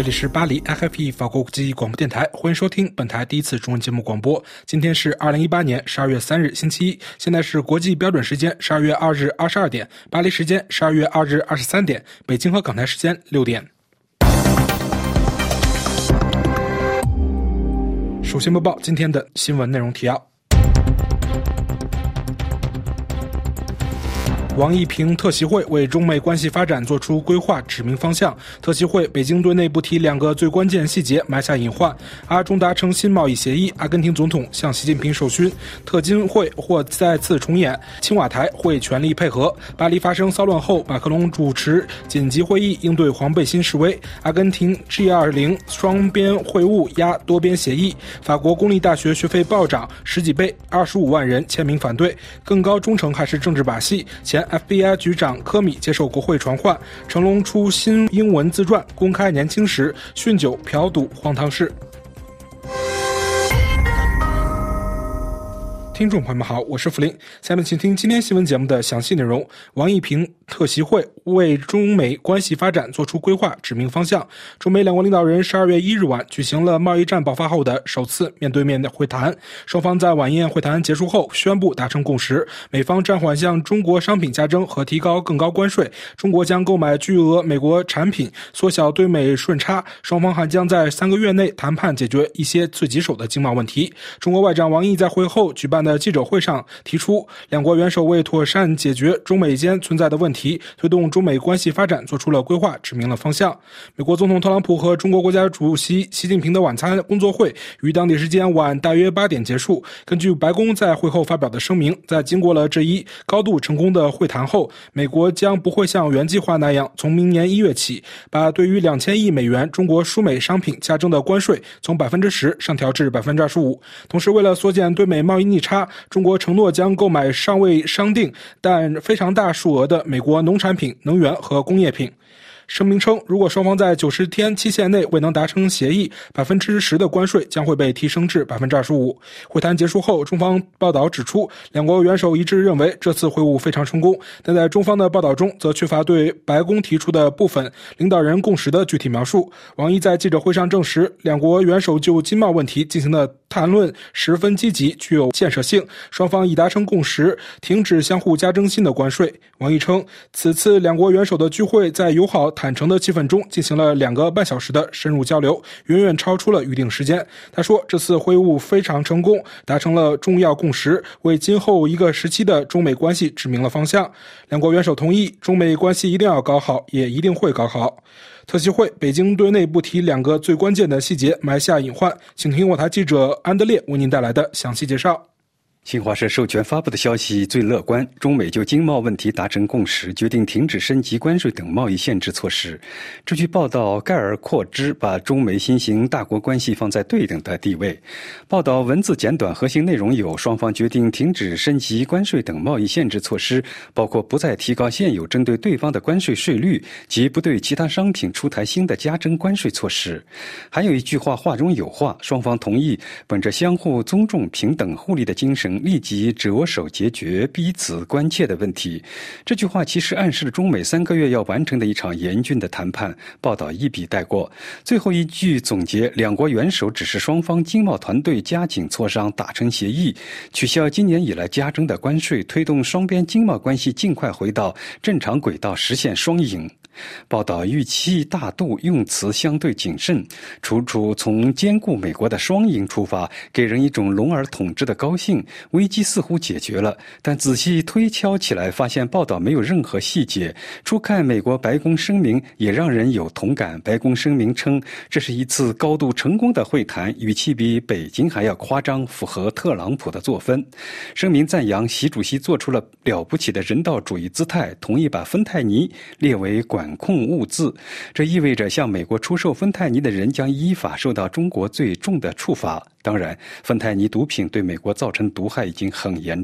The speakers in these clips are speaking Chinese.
里是巴黎 RFE 法国国际广播电台，欢迎收听本台第一次中文节目广播。今天是2018年12月3日星期一，现在是国际标准时间12月2日22点，巴黎时间12月2日23点，北京和港台时间6点。首先播报今天的新闻内容提要。王毅评特席会为中美关系发展做出规划，指明方向。特席会北京对内不提两个最关键细节，埋下隐患。阿中达成新贸易协议，阿根廷总统向习近平授勋。特金会或再次重演，青瓦台会全力配合。巴黎发生骚乱后，马克龙主持紧急会议应对黄背心示威。阿根廷 G20 双边会晤压多边协议。法国公立大学学费暴涨10几倍，25万人签名反对。更高忠诚还是政治把戏？前FBI 局长科米接受国会传唤，成龙出新英文自传，公开年轻时酗酒嫖赌荒唐事。听众朋友们好，我是福林，下面请听今天新闻节目的详细内容。王毅评特席会为中美关系发展做出规划，指明方向。中美两国领导人12月1日晚举行了贸易战爆发后的首次面对面的会谈，双方在晚宴会谈结束后宣布达成共识，美方暂缓向中国商品加征和提高更高关税，中国将购买巨额美国产品，缩小对美顺差，双方还将在3个月内谈判解决一些最棘手的经贸问题。中国外长王毅在会后举办的记者会上提出，两国元首为妥善解决中美间存在的问题，推动中美关系发展做出了规划，指明了方向。美国总统特朗普和中国国家主席习近平的晚餐工作会于当地时间晚大约8点结束。根据白宫在会后发表的声明，在经过了这一高度成功的会谈后，美国将不会像原计划那样，从明年1月起，把对于2000亿美元中国输美商品加征的关税从10%上调至25%。同时，为了缩减对美贸易逆差，中国承诺将购买尚未商定但非常大数额的美国农产品、能源和工业品。声明称，如果双方在90天期限内未能达成协议，10%的关税将会被提升至25%。会谈结束后，中方报道指出，两国元首一致认为这次会晤非常成功，但在中方的报道中则缺乏对白宫提出的部分领导人共识的具体描述。王毅在记者会上证实，两国元首就经贸问题进行的谈论十分积极，具有建设性，双方已达成共识，停止相互加征新的关税。王毅称，此次两国元首的聚会在友好坦诚的气氛中进行了2个半小时的深入交流，远远超出了预定时间。他说，这次会晤非常成功，达成了重要共识，为今后一个时期的中美关系指明了方向。两国元首同意，中美关系一定要搞好，也一定会搞好。特席会北京对内不提2个最关键的细节，埋下隐患。请听我台记者安德烈为您带来的详细介绍。 新华社授权发布的消息最乐观，中美就经贸问题达成共识，决定停止升级关税等贸易限制措施。这据报道概而扩之，把中美新型大国关系放在对等的地位。报道文字简短，核心内容有：双方决定停止升级关税等贸易限制措施，包括不再提高现有针对对方的关税税率，及不对其他商品出台新的加征关税措施。还有一句话，话中有话，双方同意本着相互尊重、平等互利的精神，立即着手解决彼此关切的问题。这句话其实暗示了中美3个月要完成的一场严峻的谈判，报道一笔带过。最后一句总结，两国元首指示双方经贸团队加紧磋商，达成协议，取消今年以来加征的关税，推动双边经贸关系尽快回到正常轨道，实现双赢。报道预期大度，用词相对谨慎，处处从兼顾美国的双赢出发，给人一种龙儿统治的高兴。危机似乎解决了，但仔细推敲起来，发现报道没有任何细节。初看美国白宫声明也让人有同感。白宫声明称，这是一次高度成功的会谈，语气比北京还要夸张，符合特朗普的作风。声明赞扬习主席做出了了不起的人道主义姿态，同意把芬太尼列为管控物资，这意味着向美国出售芬太尼的人将依法受到中国最重的处罚。当然，芬太尼毒品对美国造成毒害已经很严重。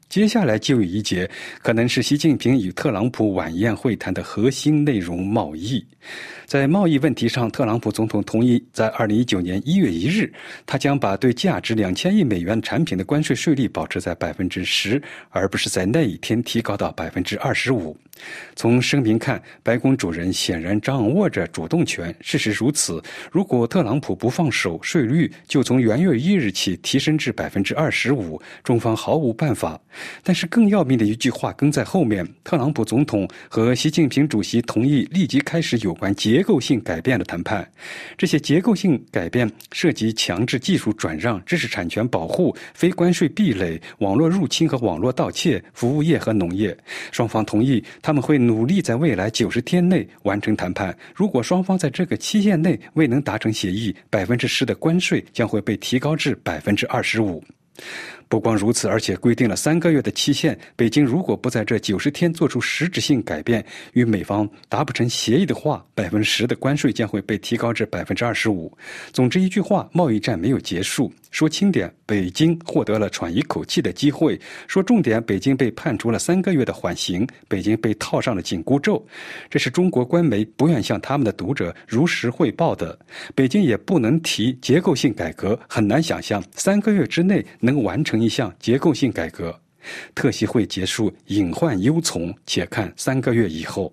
接下来就有一节可能是习近平与特朗普晚宴会谈的核心内容——贸易。在贸易问题上，特朗普总统同意在2019年1月1日，他将把对价值2000亿美元产品的关税税率保持在 10%， 而不是在那一天提高到 25%。从声明看，白宫主人显然掌握着主动权。事实如此，如果特朗普不放手，税率就从元月1日起提升至 25%， 中方毫无办法。但是更要命的一句话跟在后面，特朗普总统和习近平主席同意立即开始有关结构性改变的谈判。这些结构性改变涉及强制技术转让、知识产权保护、非关税壁垒、网络入侵和网络盗窃、服务业和农业。双方同意他们会努力在未来90天内完成谈判。如果双方在这个期限内未能达成协议，10%的关税将会被提高至 25%。不光如此，而且规定了3个月的期限。北京如果不在这90天做出实质性改变，与美方达不成协议的话，10%的关税将会被提高至 25%。总之一句话，贸易战没有结束。说轻点，北京获得了喘一口气的机会；说重点，北京被判处了3个月的缓刑，北京被套上了紧箍咒。这是中国官媒不愿向他们的读者如实汇报的。北京也不能提结构性改革，很难想象3个月之内能完成一项结构性改革。特席会结束，隐患忧从，且看3个月以后。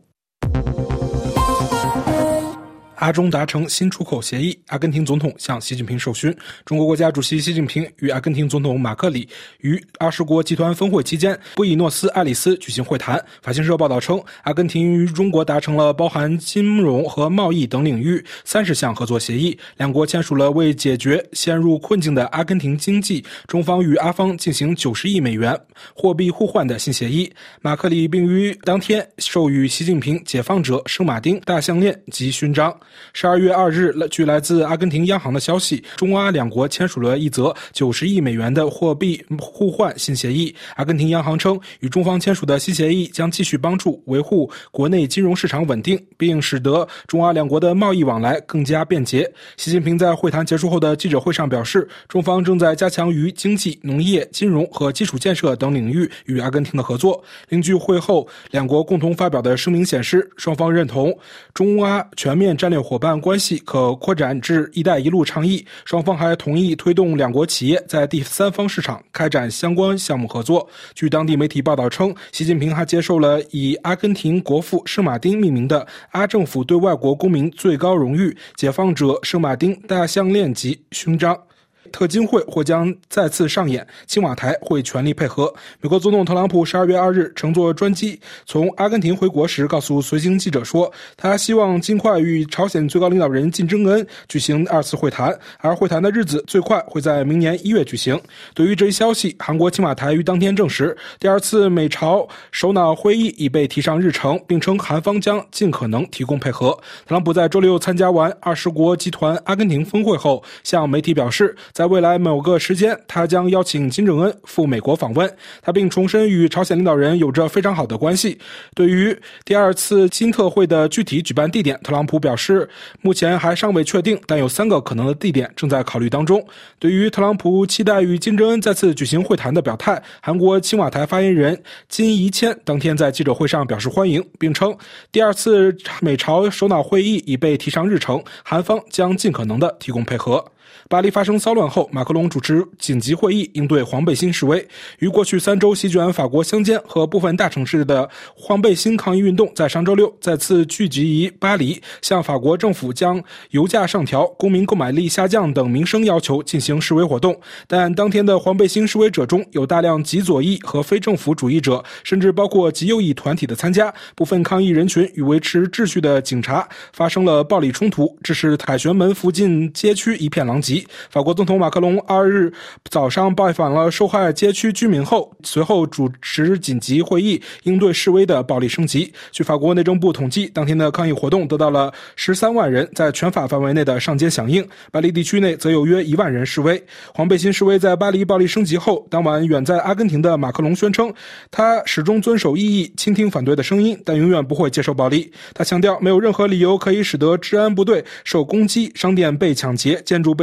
阿中达成新出口协议，阿根廷总统向习近平授勋。中国国家主席习近平与阿根廷总统马克里于20国集团峰会期间布宜诺斯艾利斯举行会谈。法新社报道称，阿根廷与中国达成了包含金融和贸易等领域30项合作协议，两国签署了为解决陷入困境的阿根廷经济，中方与阿方进行90亿美元货币互换的新协议。马克里并于当天授予习近平解放者圣马丁大项链及勋章。12月2日，据来自阿根廷央行的消息，中阿两国签署了一则90亿美元的货币互换新协议。阿根廷央行称，与中方签署的新协议将继续帮助维护国内金融市场稳定，并使得中阿两国的贸易往来更加便捷。习近平在会谈结束后的记者会上表示，中方正在加强于经济、农业、金融和基础建设等领域与阿根廷的合作。另据会后两国共同发表的声明显示，双方认同中阿全面战略伙伴关系可扩展至一带一路倡议，双方还同意推动两国企业在第三方市场开展相关项目合作。据当地媒体报道称，习近平还接受了以阿根廷国父圣马丁命名的阿政府对外国公民最高荣誉解放者圣马丁大项链级勋章。特金会或将再次上演，青瓦台会全力配合。美国总统特朗普12月2日乘坐专机从阿根廷回国时告诉随行记者说，他希望尽快与朝鲜最高领导人金正恩举行2次会谈，而会谈的日子最快会在明年1月举行。对于这一消息，韩国青瓦台于当天证实，第2次美朝首脑会议已被提上日程，并称韩方将尽可能提供配合。特朗普在周六参加完20国集团阿根廷峰会后，向媒体表示，在未来某个时间，他将邀请金正恩赴美国访问。他并重申与朝鲜领导人有着非常好的关系。对于第2次金特会的具体举办地点，特朗普表示，目前还尚未确定，但有3个可能的地点正在考虑当中。对于特朗普期待与金正恩再次举行会谈的表态，韩国青瓦台发言人金怡谦当天在记者会上表示欢迎，并称第2次美朝首脑会议已被提上日程，韩方将尽可能的提供配合。巴黎发生骚乱后，马克龙主持紧急会议应对黄背心示威。于过去3周席卷法国乡间和部分大城市的黄背心抗议运动在上周六再次聚集于巴黎，向法国政府将油价上调、公民购买力下降等民生要求进行示威活动。但当天的黄背心示威者中有大量极左翼和非政府主义者，甚至包括极右翼团体的参加。部分抗议人群与维持秩序的警察发生了暴力冲突，致使凯旋门附近街区一片狼藉。法国总统马克龙2日早上拜访了受害街区居民后，随后主持紧急会议，应对示威的暴力升级。据法国内政部统计，当天的抗议活动得到了13万人在全法范围内的上街响应，巴黎地区内则有约1万人示威。黄背心示威在巴黎暴力升级后，当晚远在阿根廷的马克龙宣称，他始终遵守异议，倾听反对的声音，但永远不会接受暴力。他强调，没有任何理由可以使得治安部队受攻击、商店被抢劫、建筑被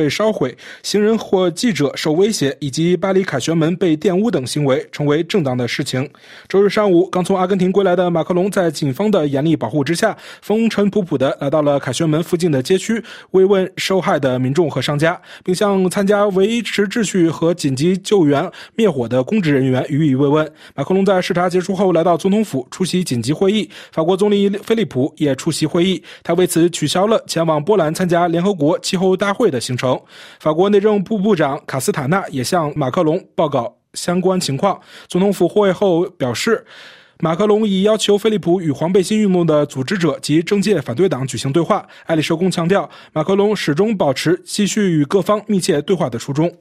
被烧毁、行人或记者受威胁，以及巴黎凯旋门被玷污等行为成为正当的事情。周日上午，刚从阿根廷归来的马克龙在警方的严厉保护之下，风尘仆仆地来到了凯旋门附近的街区，慰问受害的民众和商家，并向参加维持秩序和紧急救援灭火的公职人员予以慰问。马克龙在视察结束后来到总统府出席紧急会议，法国总理菲利普也出席会议，他为此取消了前往波兰参加联合国气候大会的行程。法国内政部部长卡斯塔纳也向马克龙报告相关情况。总统府会后表示，马克龙已要求菲利普与黄背心运动的组织者及政界反对党举行对话。埃里舍宫强调，马克龙始终保持继续与各方密切对话的初衷。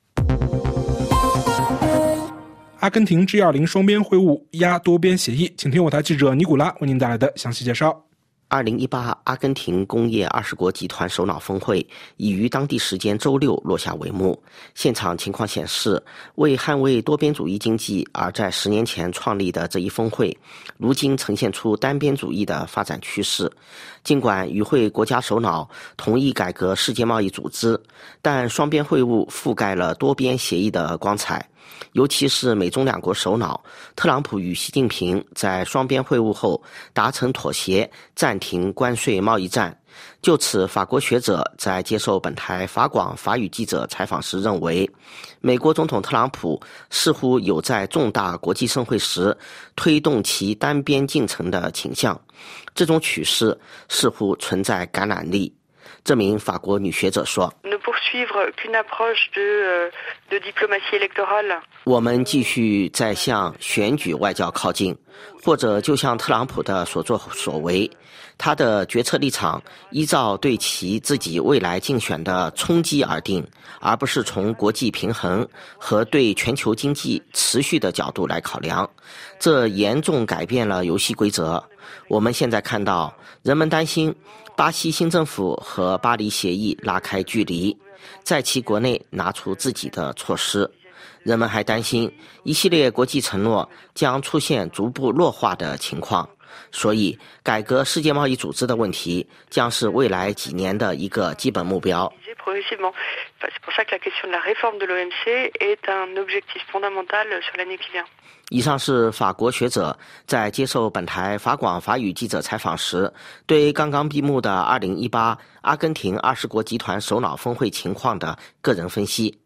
阿根廷 G20 双边会晤压多边协议，请听我台记者尼古拉为您带来的详细介绍。 2018阿根廷工业20国集团首脑峰会已于当地时间周六落下帷幕。现场情况显示，为捍卫多边主义经济而在10年前创立的这一峰会，如今呈现出单边主义的发展趋势。尽管与会国家首脑同意改革世界贸易组织，但双边会晤覆盖了多边协议的光彩。尤其是美中两国首脑特朗普与习近平在双边会晤后达成妥协，暂停关税贸易战。就此，法国学者在接受本台法广法语记者采访时认为，美国总统特朗普似乎有在重大国际盛会时推动其单边进程的倾向，这种趋势似乎存在感染力。这名法国女学者说，我们继续在向选举外交靠近，或者就像特朗普的所作所为，他的决策立场依照对其自己未来竞选的冲击而定，而不是从国际平衡和对全球经济持续的角度来考量。这严重改变了游戏规则。我们现在看到，人们担心巴西新政府和巴黎协议拉开距离，在其国内拿出自己的措施。人们还担心一系列国际承诺将出现逐步弱化的情况，所以改革世界贸易组织的问题将是未来几年的一个基本目标。以上是法国学者在接受本台法广法语记者采访时，对刚刚闭幕的2018阿根廷20国集团首脑峰会情况的个人分析。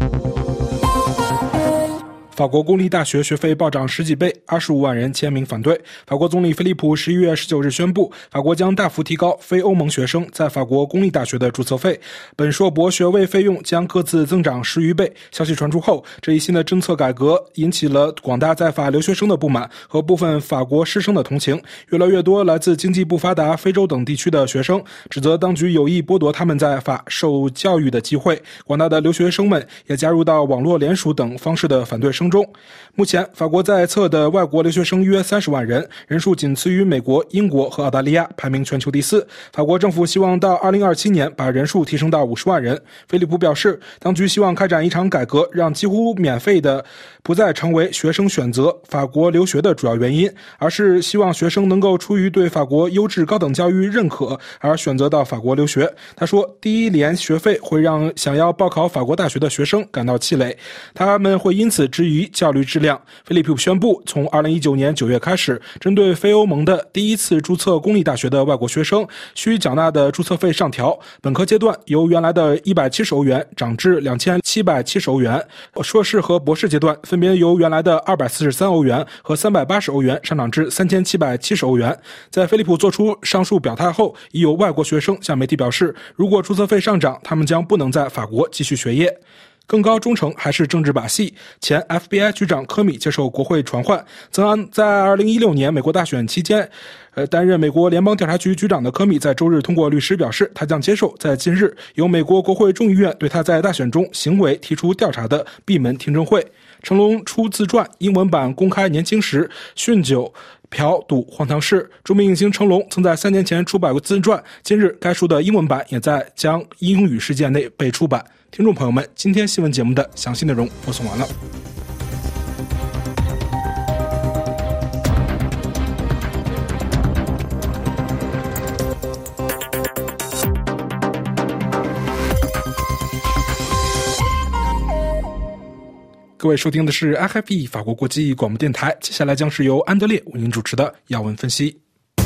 法国公立大学学费暴涨10几倍，25万人签名反对。法国总理菲利普11月19日宣布，法国将大幅提高非欧盟学生在法国公立大学的注册费，本硕博学位费用将各自增长10余倍。消息传出后，这一新的政策改革引起了广大在法留学生的不满和部分法国师生的同情。越来越多来自经济不发达非洲等地区的学生指责当局有意剥夺他们在法受教育的机会。广大的留学生们也加入到网络联署等方式的反对声中。目前法国在册的外国留学生约30万人，人数仅次于美国、英国和澳大利亚，排名全球第4。法国政府希望到2027年把人数提升到50万人。菲利普表示，当局希望开展一场改革，让几乎免费的不再成为学生选择法国留学的主要原因，而是希望学生能够出于对法国优质高等教育认可而选择到法国留学。他说，低廉学费会让想要报考法国大学的学生感到气馁，他们会因此质疑教育质量。菲利普宣布，从2019年9月开始，针对非欧盟的第一次注册公立大学的外国学生需缴纳的注册费上调，本科阶段由原来的170欧元涨至2770欧元，硕士和博士阶段分别由原来的243欧元和380欧元上涨至3770欧元。在菲利普做出上述表态后，已有外国学生向媒体表示，如果注册费上涨，他们将不能在法国继续学业。更高忠诚还是政治把戏？前 FBI 局长科米接受国会传唤，曾在2016年美国大选期间担任美国联邦调查局局长的科米在周日通过律师表示，他将接受在近日由美国国会众议院对他在大选中行为提出调查的闭门听证会。成龙出自传英文版公开年轻时酗酒嫖赌荒唐事，著名影星成龙曾在3年前出版过自传，今日该书的英文版也在将英语世界内被出版。听众朋友们，今天新闻节目的详细内容播送完了。 各位收听的是 RFE 法国国际广播电台，接下来将是由安德烈为您主持的要闻分析。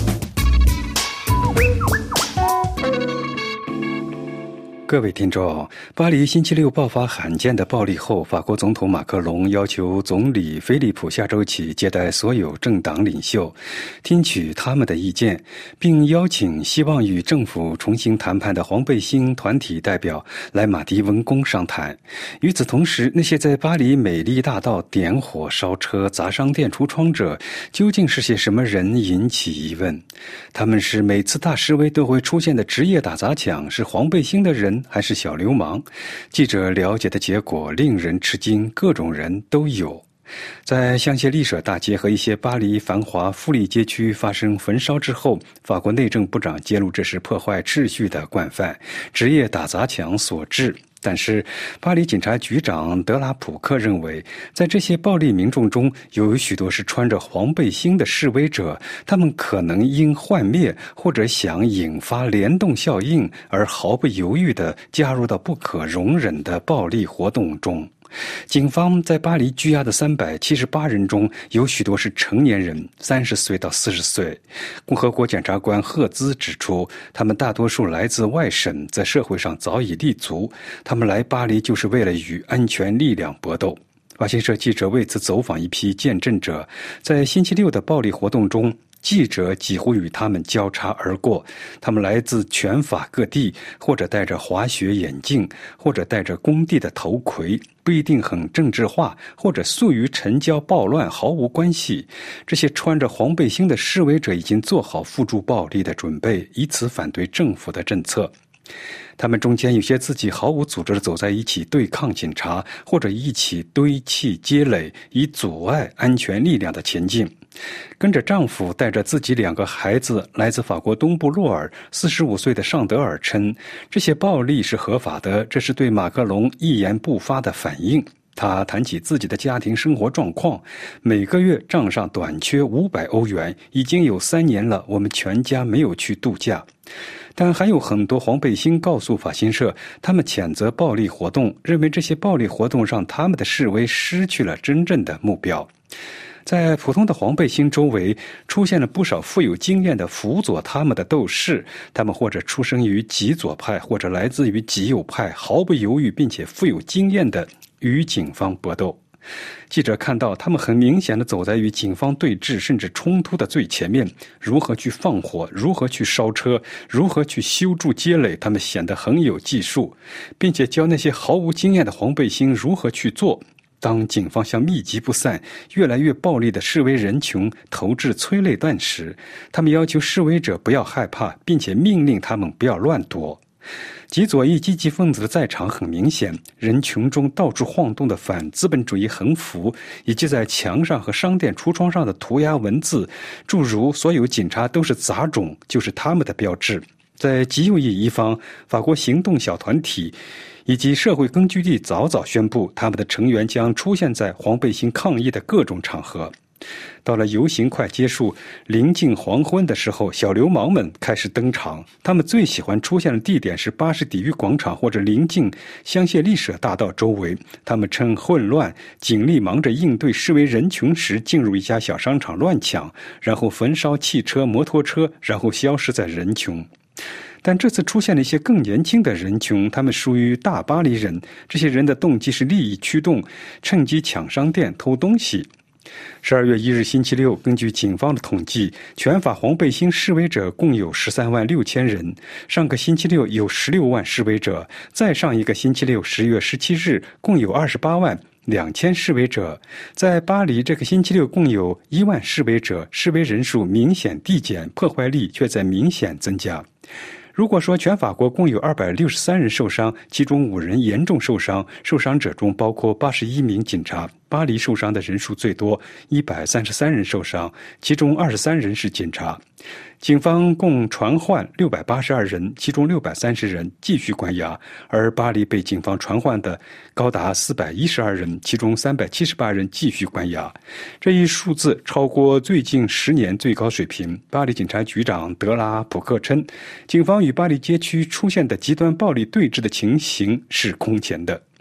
各位听众，巴黎星期六爆发罕见的暴力后，法国总统马克龙要求总理菲利普下周起接待所有政党领袖，听取他们的意见，并邀请希望与政府重新谈判的黄背心团体代表来马迪文宫商谈。与此同时，那些在巴黎美丽大道点火烧车砸商店橱窗者究竟是些什么人引起疑问。他们是每次大示威都会出现的职业打砸抢，是黄背心的人还是小流氓？记者了解的结果令人吃惊，各种人都有。在香榭丽舍大街和一些巴黎繁华富丽街区发生焚烧之后，法国内政部长揭露这是破坏秩序的惯犯，职业打砸抢所致。但是巴黎警察局长德拉普克认为，在这些暴力民众中有许多是穿着黄背心的示威者，他们可能因幻灭或者想引发联动效应而毫不犹豫地加入到不可容忍的暴力活动中。警方在巴黎拘押的378人中，有许多是成年人，30岁到40岁。共和国检察官赫兹指出，他们大多数来自外省，在社会上早已立足，他们来巴黎就是为了与安全力量搏斗。法新社记者为此走访一批见证者，在星期六的暴力活动中，记者几乎与他们交叉而过，他们来自全法各地，或者戴着滑雪眼镜，或者戴着工地的头盔，不一定很政治化，或者素与城郊暴乱毫无关系。这些穿着黄背心的示威者已经做好付诸暴力的准备，以此反对政府的政策。他们中间有些自己毫无组织地走在一起对抗警察，或者一起堆砌街垒，以阻碍安全力量的前进。跟着丈夫带着自己2个孩子来自法国东部洛尔45岁的尚德尔称，这些暴力是合法的，这是对马克龙一言不发的反应。他谈起自己的家庭生活状况，每个月账上短缺500欧元，已经有3年了，我们全家没有去度假。但还有很多黄背心告诉法新社，他们谴责暴力活动，认为这些暴力活动让他们的示威失去了真正的目标。在普通的黄背心周围出现了不少富有经验的辅佐他们的斗士，他们或者出生于极左派，或者来自于极右派，毫不犹豫并且富有经验的与警方搏斗。记者看到他们很明显地走在与警方对峙甚至冲突的最前面，如何去放火，如何去烧车，如何去修筑街垒，他们显得很有技术，并且教那些毫无经验的黄背心如何去做。当警方向密集不散、越来越暴力的示威人群投掷催泪弹时，他们要求示威者不要害怕，并且命令他们不要乱躲。极左翼积极分子的在场很明显，人群中到处晃动的反资本主义横幅，以及在墙上和商店橱窗上的涂鸦文字，诸如所有警察都是杂种，就是他们的标志。在极右翼一方，法国行动小团体以及社会根据地早早宣布，他们的成员将出现在黄背心抗议的各种场合。到了游行快结束、临近黄昏的时候，小流氓们开始登场。他们最喜欢出现的地点是巴士底狱广场或者临近香榭丽舍大道周围。他们趁混乱、警力忙着应对示威人群时，进入一家小商场乱抢，然后焚烧汽车、摩托车，然后消失在人群。但这次出现了一些更年轻的人群，他们属于大巴黎人，这些人的动机是利益驱动，趁机抢商店、偷东西。12月1日星期六，根据警方的统计，全法黄背心示威者共有13万6千人。上个星期六有16万示威者，再上一个星期六10月17日共有28万2千示威者。在巴黎这个星期六共有1万示威者，示威人数明显递减，破坏力却在明显增加。如果说全法国共有263人受伤，其中5人严重受伤，受伤者中包括81名警察。巴黎受伤的人数最多，133人受伤，其中23人是警察。警方共传唤682人，其中630人继续关押，而巴黎被警方传唤的高达412人，其中378人继续关押。这一数字超过最近10年最高水平。巴黎警察局长德拉普克称，警方与巴黎街区出现的极端暴力对峙的情形是空前的。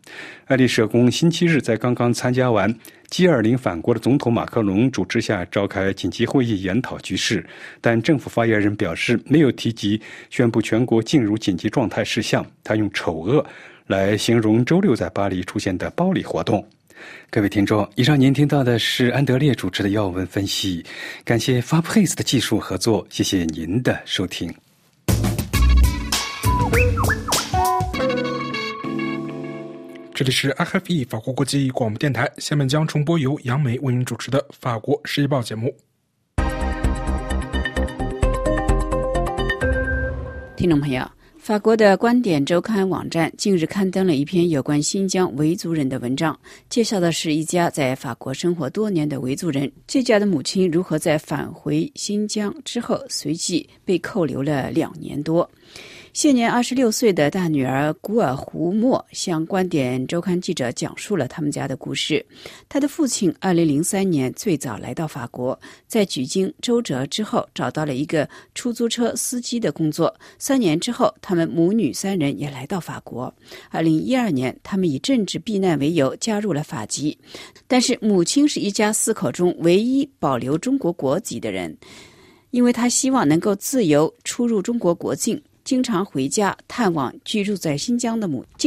爱丽舍宫星期日在刚刚参加完 G20 法国的总统马克龙主持下召开紧急会议研讨局势，但政府发言人表示没有提及宣布全国进入紧急状态事项。他用丑恶来形容周六在巴黎出现的暴力活动。各位听众，以上您听到的是安德烈主持的要闻分析，感谢 Fabrice 的技术合作，谢谢您的收听。 这里是 RFE 法国国际广播电台，下面将重播由杨梅为您主持的法国世界报节目。 听众朋友，法国的观点周刊网站近日刊登了一篇有关新疆维族人的文章，介绍的是一家在法国生活多年的维族人，这家的母亲如何在返回新疆之后随即被扣留了2年多。现年26岁的大女儿古尔胡默向观点周刊记者讲述了他们家的故事。他的父亲2003年最早来到法国，在几经周折之后找到了一个出租车司机的工作。3年之后，他们母女3人也来到法国。2012年，他们以政治避难为由加入了法籍。但是母亲是一家4口中唯一保留中国国籍的人，因为他希望能够自由出入中国国境，经常回家探望居住在新疆的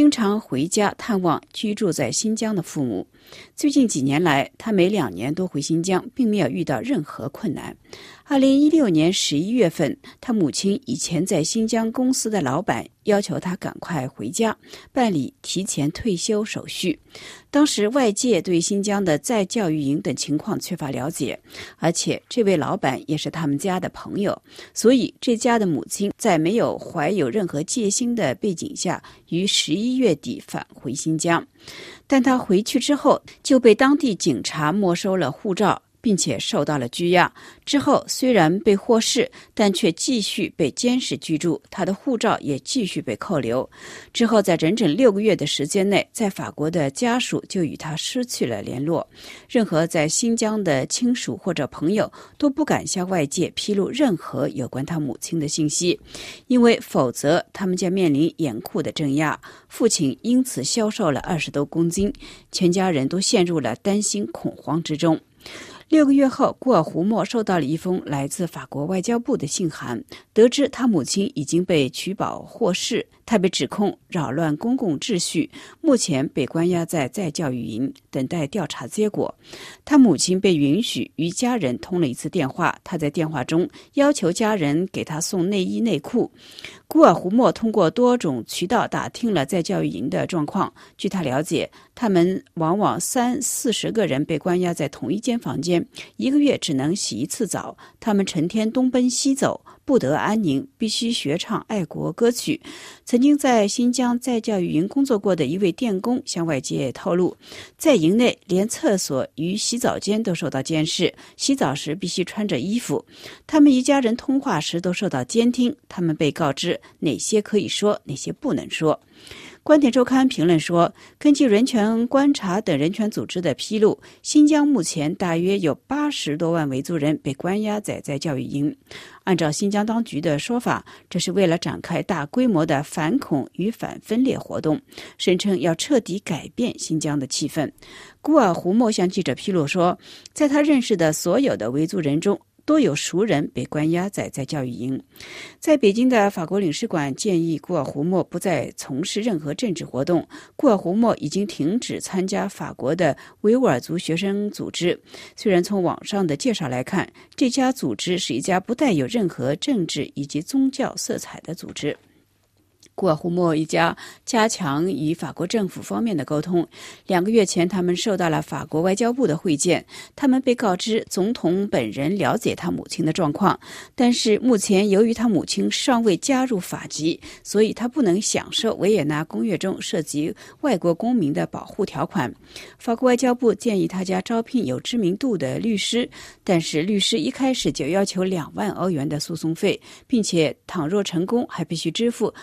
父母。最近几年来，他每2年都回新疆，并没有遇到任何困难。2016年11月份，他母亲以前在新疆公司的老板要求他赶快回家办理提前退休手续。当时外界对新疆的再教育营等情况缺乏了解，而且这位老板也是他们家的朋友，所以这家的母亲在没有怀有任何戒心的背景下，于11月底返回新疆。但他回去之后就被当地警察没收了护照，并且受到了拘押。之后虽然被获释，但却继续被监视居住，他的护照也继续被扣留。之后在整整6个月的时间内，在法国的家属就与他失去了联络，任何在新疆的亲属或者朋友都不敢向外界披露任何有关他母亲的信息，因为否则他们将面临严酷的镇压。父亲因此消瘦了20多公斤，全家人都陷入了担心恐慌之中。6个月后，古尔胡默收到了一封来自法国外交部的信函，得知他母亲已经被取保获释，他被指控扰乱公共秩序，目前被关押在再教育营，等待调查结果。他母亲被允许与家人通了一次电话，他在电话中要求家人给他送内衣内裤。古尔胡默通过多种渠道打听了在教育营的状况，据他了解，他们往往30-40个人被关押在同一间房间，1个月只能洗1次澡，他们成天东奔西走，不得安宁，必须学唱爱国歌曲。曾经在新疆再教育营工作过的一位电工向外界透露，在营内连厕所与洗澡间都受到监视，洗澡时必须穿着衣服。他们一家人通话时都受到监听，他们被告知哪些可以说，哪些不能说。观点周刊评论说，根据人权观察等人权组织的披露，新疆目前大约有80多万维族人被关押在再教育营。按照新疆当局的说法，这是为了展开大规模的反恐与反分裂活动，声称要彻底改变新疆的气氛。古尔胡默向记者披露说，在他认识的所有的维族人中，多有熟人被关押在再教育营。在北京的法国领事馆建议古尔胡默不再从事任何政治活动。古尔胡默已经停止参加法国的维吾尔族学生组织。虽然从网上的介绍来看，这家组织是一家不带有任何政治以及宗教色彩的组织。古尔胡默一家加强与法国政府方面的沟通。2个月前，他们受到了法国外交部的会见，他们被告知总统本人了解他母亲的状况，但是目前由于他母亲尚未加入法籍，所以他不能享受维也纳公约中涉及外国公民的保护条款。法国外交部建议他家招聘有知名度的律师，但是律师一开始就要求2万欧元的诉讼费，并且倘若成功还必须支付20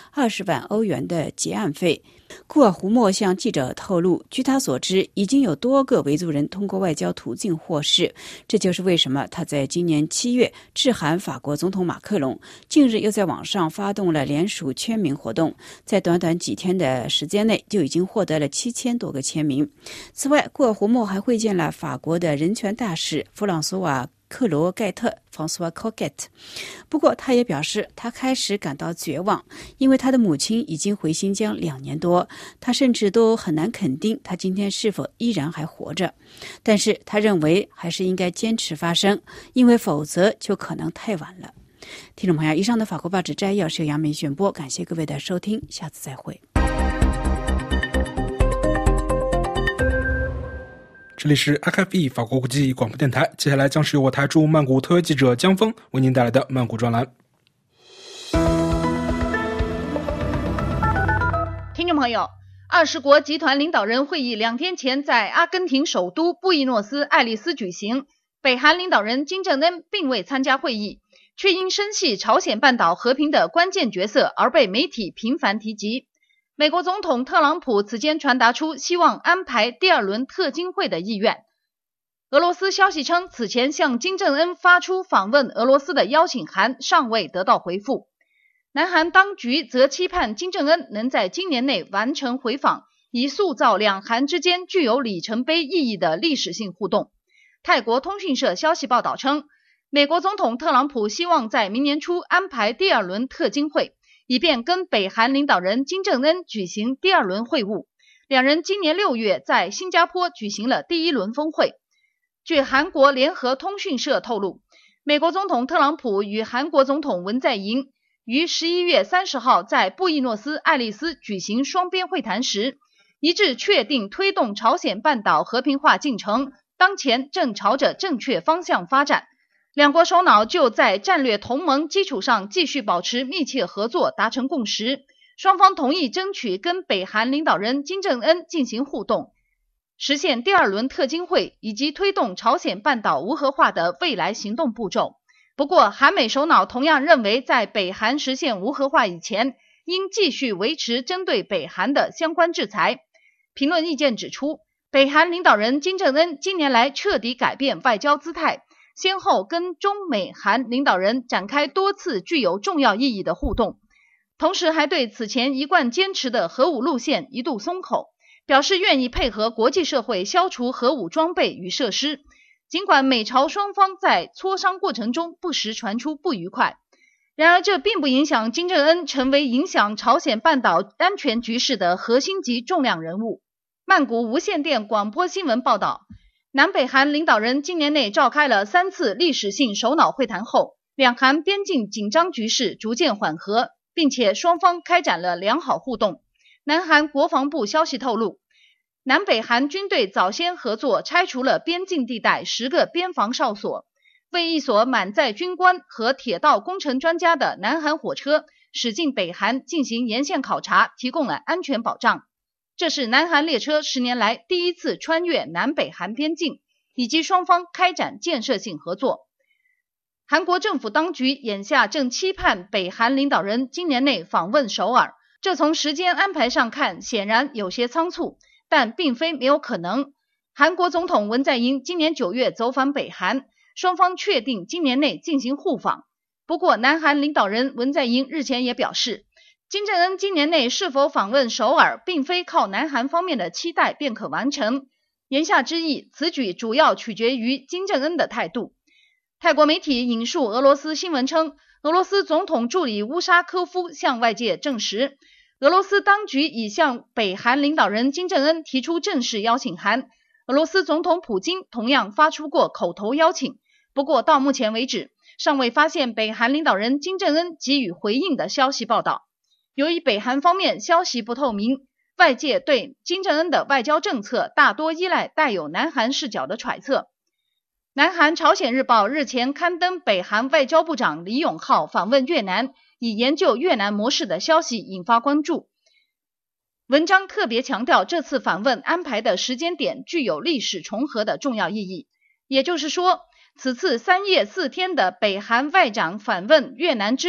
万欧元的结案费。库尔胡莫向记者透露，据他所知，已经有多个维族人通过外交途径获释，这就是为什么他在今年7月致函法国总统马克龙，近日又在网上发动了联署签名活动，在短短几天的时间内就已经获得了7000多个签名。此外，库尔胡莫还会见了法国的人权大使弗朗索瓦克罗盖特 François Coquette。 不过他也表示，他开始感到绝望，因为他的母亲已经回新疆2年多，他甚至都很难肯定他今天是否依然还活着。但是他认为还是应该坚持发声，因为否则就可能太晚了。听众朋友，以上的法国报纸摘要是由杨梅选播，感谢各位的收听，下次再会。 这里是 RFE 法国国际广播电台，接下来将是由我台驻曼谷特约记者江峰为您带来的曼谷专栏。 听众朋友，20国集团领导人会议2天前在阿根廷首都布宜诺斯艾利斯举行，北韩领导人金正恩并未参加会议，却因深系朝鲜半岛和平的关键角色而被媒体频繁提及。美国总统特朗普此间传达出希望安排第2轮特金会的意愿。俄罗斯消息称，此前向金正恩发出访问俄罗斯的邀请函尚未得到回复。南韩当局则期盼金正恩能在今年内完成回访，以塑造两韩之间具有里程碑意义的历史性互动。泰国通讯社消息报道称，美国总统特朗普希望在明年初安排第2轮特金会，以便跟北韩领导人金正恩举行第2轮会晤。两人今年6月在新加坡举行了第1轮峰会。据韩国联合通讯社透露，美国总统特朗普与韩国总统文在寅于11月30号在布宜诺斯艾利斯举行双边会谈时，一致确定推动朝鲜半岛和平化进程当前正朝着正确方向发展。两国首脑就在战略同盟基础上继续保持密切合作达成共识，双方同意争取跟北韩领导人金正恩进行互动，实现第2轮特金会以及推动朝鲜半岛无核化的未来行动步骤。不过，韩美首脑同样认为，在北韩实现无核化以前，应继续维持针对北韩的相关制裁。评论意见指出，北韩领导人金正恩近年来彻底改变外交姿态，先后跟中美韩领导人展开多次具有重要意义的互动，同时还对此前一贯坚持的核武路线一度松口，表示愿意配合国际社会消除核武装备与设施。尽管美朝双方在磋商过程中不时传出不愉快，然而这并不影响金正恩成为影响朝鲜半岛安全局势的核心级重量人物。曼谷无线电广播新闻报道，南北韩领导人今年内召开了3次历史性首脑会谈后，两韩边境紧张局势逐渐缓和，并且双方开展了良好互动。南韩国防部消息透露，南北韩军队早先合作拆除了边境地带10个边防哨所，为一所满载军官和铁道工程专家的南韩火车驶进北韩进行沿线考察提供了安全保障。这是南韩列车10年来第1次穿越南北韩边境，以及双方开展建设性合作。韩国政府当局眼下正期盼北韩领导人今年内访问首尔，这从时间安排上看显然有些仓促，但并非没有可能。韩国总统文在寅今年9月走访北韩，双方确定今年内进行互访。不过，南韩领导人文在寅日前也表示，金正恩今年内是否访问首尔，并非靠南韩方面的期待便可完成。言下之意，此举主要取决于金正恩的态度。泰国媒体引述俄罗斯新闻称，俄罗斯总统助理乌沙科夫向外界证实，俄罗斯当局已向北韩领导人金正恩提出正式邀请函，俄罗斯总统普京同样发出过口头邀请。不过到目前为止，尚未发现北韩领导人金正恩给予回应的消息报道。由于北韩方面消息不透明，外界对金正恩的外交政策大多依赖带有南韩视角的揣测。南韩朝鲜日报日前刊登北韩外交部长李永浩访问越南，以研究越南模式的消息引发关注。文章特别强调，这次访问安排的时间点具有历史重合的重要意义，也就是说，此次3夜4天的北韩外长访问越南之旅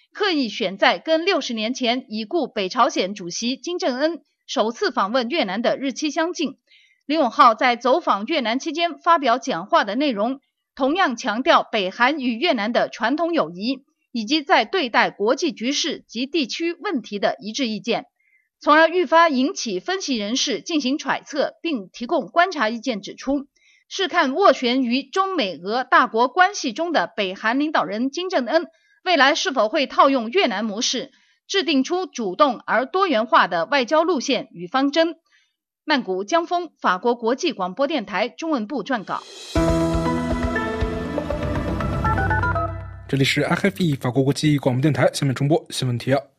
刻意选在跟60年前已故北朝鲜主席金正恩首次访问越南的日期相近。李永浩在走访越南期间发表讲话的内容，同样强调北韩与越南的传统友谊，以及在对待国际局势及地区问题的一致意见，从而愈发引起分析人士进行揣测，并提供观察意见，指出是看斡旋于中美俄大国关系中的北韩领导人金正恩未来是否会套用越南模式，制定出主动而多元化的外交路线与方针。曼谷江峰，法国国际广播电台中文部撰稿。 这里是 RFE 法国国际广播电台，下面重播新闻提要。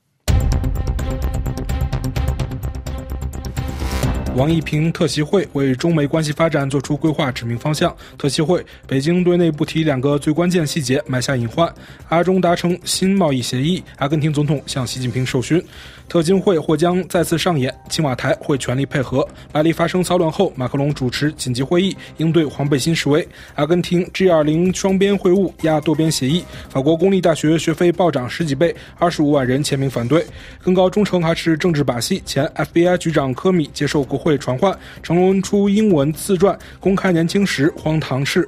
王毅平特席会为中美关系发展作出规划指明方向。特席会，北京对内不提2个最关键细节，埋下隐患。阿中达成新贸易协议，阿根廷总统向习近平授勋。特金会或将再次上演，青瓦台会全力配合。巴黎发生骚乱后，马克龙主持紧急会议，应对黄背心示威。阿根廷 G20 双边会晤压多边协议。法国公立大学学费暴涨10几倍，25万人签名反对。更高忠诚还是政治把戏？前 FBI 局长科米接受国会传唤，承论出英文自传，公开年轻时荒唐事。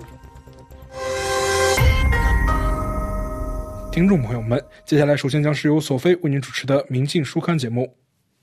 听众朋友们，接下来首先将是由索菲为您主持的《明镜书刊》节目。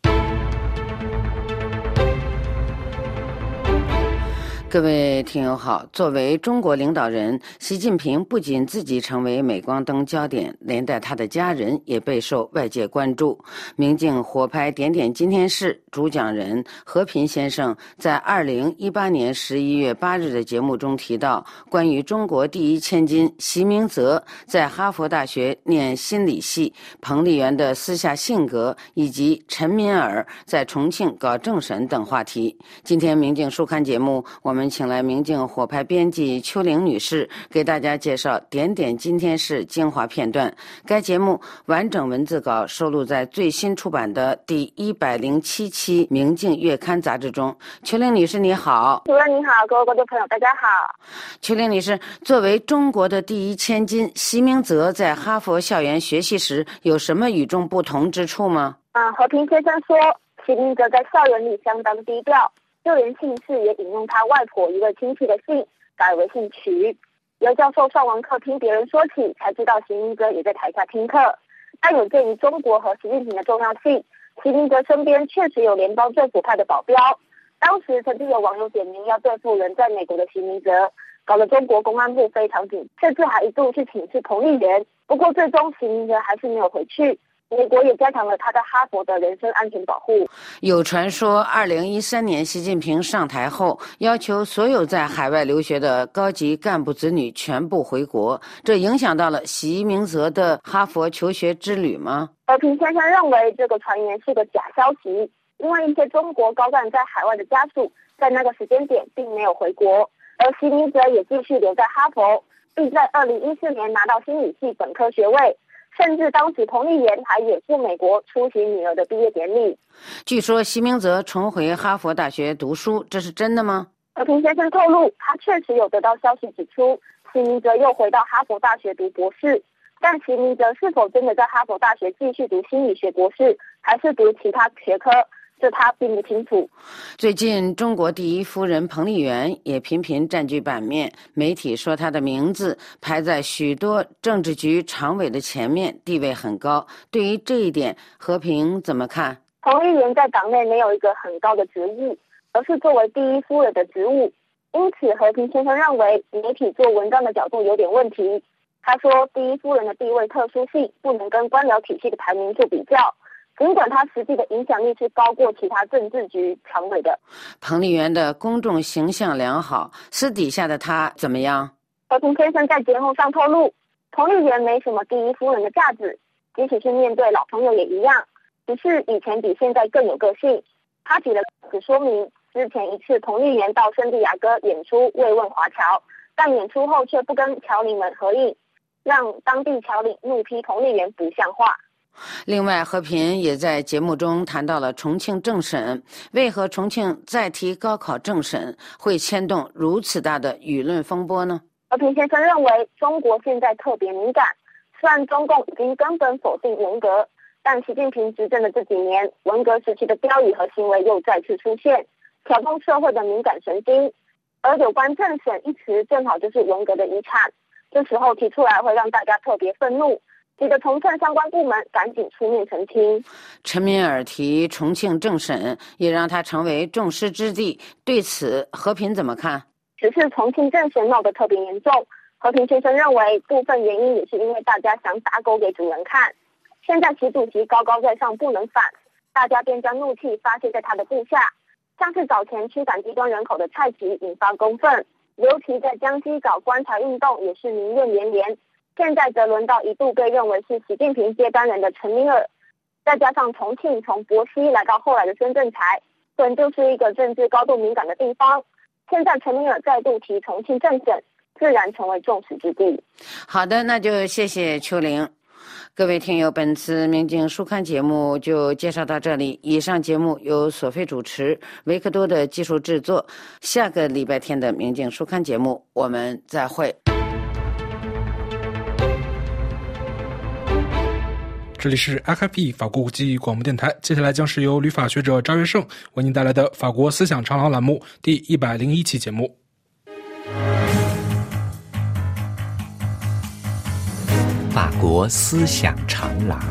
各位听友好，作为中国领导人，习近平不仅自己成为镁光灯焦点，连带他的家人也备受外界关注。明镜火拍点点今天事主讲人和平先生在2018年11月8日的节目中提到，关于中国第一千金席明泽在哈佛大学念心理系，彭丽媛的私下性格，以及陈敏尔在重庆搞政审等话题。今天明镜书刊节目，我们请来明镜火拍编辑邱玲女士给大家介绍点点今天事精华片段。该节目完整文字稿收录在最新出版的第107期明镜月刊杂志中。邱玲女士你好。 主任你好，各位观众朋友大家好。 邱玲女士，作为中国的第一千金，席明泽在哈佛校园学习时有什么与众不同之处吗？ 和平先生说，席明泽在校园里相当低调，就连姓氏也引用他外婆一位亲戚的姓，改为姓瞿。刘教授上完课听别人说起，才知道席明泽也在台下听课。但有鉴于中国和习近平的重要性，席明泽身边确实有联邦政府派的保镖。当时曾经有网友点名要对付人在美国的席明泽，搞得中国公安部非常紧，甚至还一度去请示彭丽媛。不过最终席明泽还是没有回去。美国也加强了他在哈佛的人身安全保护。 有传说2013年习近平上台后，要求所有在海外留学的高级干部子女全部回国，这影响到了席明泽的哈佛求学之旅吗？ 和平先生认为这个传言是个假消息，因为一些中国高干在海外的家属在那个时间点并没有回国，而席明泽也继续留在哈佛，并在2014年拿到心理系本科学位。甚至当时彭丽媛还远赴美国出席女儿的毕业典礼。 据说席明泽重回哈佛大学读书，这是真的吗？ 和平先生透露，他确实有得到消息指出，席明泽又回到哈佛大学读博士。但席明泽是否真的在哈佛大学继续读心理学博士，还是读其他学科，这他并不清楚。 最近中国第一夫人彭丽媛也频频占据版面，媒体说她的名字排在许多政治局常委的前面，地位很高。对于这一点，和平怎么看？ 彭丽媛在党内没有一个很高的职务，而是作为第一夫人的职务，因此和平先生认为媒体做文章的角度有点问题。他说，第一夫人的地位特殊性不能跟官僚体系的排名做比较，尽管他实际的影响力是高过其他政治局常委的。 彭丽媛的公众形象良好，私底下的他怎么样？ 和平先生在节目上透露，彭丽媛没什么第一夫人的架子，即使是面对老朋友也一样，只是以前比现在更有个性。他举了例子说明，之前一次彭丽媛到圣地亚哥演出慰问华侨，但演出后却不跟侨领们合影，让当地侨领怒批彭丽媛不像话。 另外，和平也在节目中谈到了重庆政审，为何重庆再提高考政审会牵动如此大的舆论风波呢？ 和平先生认为，中国现在特别敏感， 虽然中共已经根本否定文革，但习近平执政的这几年，文革时期的标语和行为又再次出现，挑动社会的敏感神经。而有关政审一词，正好就是文革的遗产，这时候提出来会让大家特别愤怒，急得重庆相关部门赶紧出面澄清。 陈敏尔提重庆政审，也让它成为众矢之的。对此，和平怎么看？ 只是重庆政审闹得特别严重，和平先生认为部分原因也是因为大家想打狗给主人看。现在习主席高高在上不能反，大家便将怒气发泄在他的部下，像是早前驱赶低端人口的蔡奇引发公愤，刘琦在江西搞观察运动也是民怨连连，现在则轮到一度被认为是习近平接班人的陈敏尔，再加上重庆从薄熙来到后来的孙政才，本就是一个政治高度敏感的地方，现在陈敏尔再度提重庆政审，自然成为众矢之的。 好的，那就谢谢秋玲。各位听友，本次明镜书刊节目就介绍到这里。以上节目由索菲主持，维克多的技术制作。下个礼拜天的明镜书刊节目，我们再会。 这里是 RFI 法国国际广播电台，接下来将是由旅法学者赵月胜为您带来的法国思想长廊栏目第101期节目。 法国思想长廊，